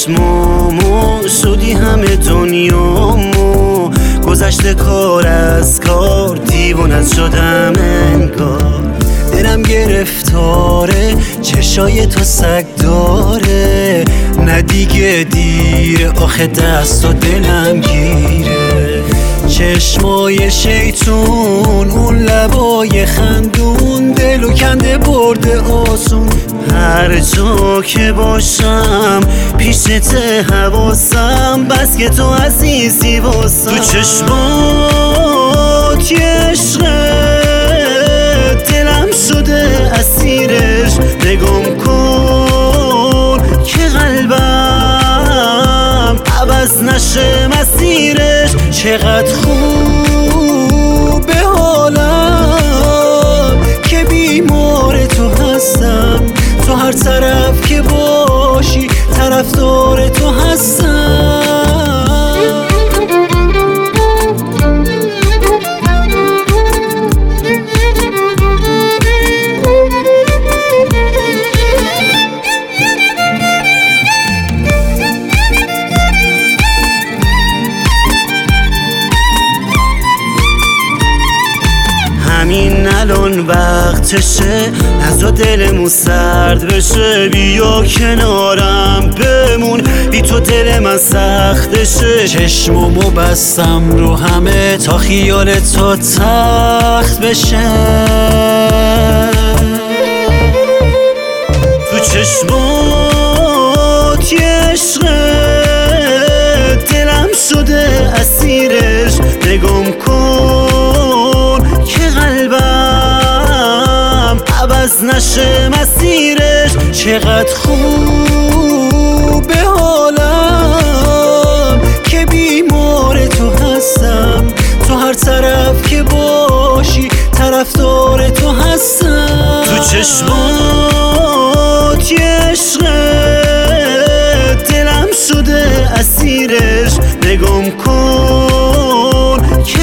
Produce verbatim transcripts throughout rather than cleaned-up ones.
چشمامو شدی همه دنیامو، گذشته کار از کار دیوونت شدم انگار. دلم گرفتاره چشای تو سگ داره، نه دیگه دیره آخه دست و دلم گیره. چشمای شیطون اون لبای خندون، دلو کنده برده آسون. هر جا که باشم پیشت حواسم، بس که تو عزیزی واسم. تو چشمات یه عشقت دلم شده اسیرش، نگام کن که قلبم عوض نشه مسیرش. چقدر خوبه حالم که بیمار تو هستم، تو هر طرف که باشی طرفدار تو هستم. همین الان وقتشه نزا دلمون سرد بشه، بیا کنارم بمون بی تو دل من سختشه. چشمامو بستم رو همه تا خیال تو تخت بشه. تو چشمات یه عشقت دلم شده اسیرش، نگام کن که قلبم عوض نشه مسیرش. چقدر خوبه حالم که بیمار تو هستم، تو هر طرف که باشی طرفدار تو هستم. تو چشمات یه عشقت دلم شده اسیرش، نگام کن که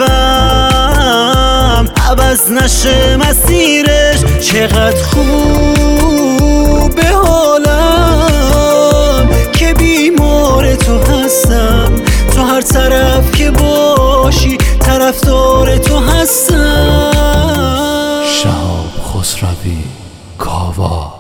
قلبم عوض نشه مسیرش. چقدر خوبه حالم که بیمار تو هستم، تو هر طرف که باشی طرفدار تو هستم. شهاب خسروی کاوا.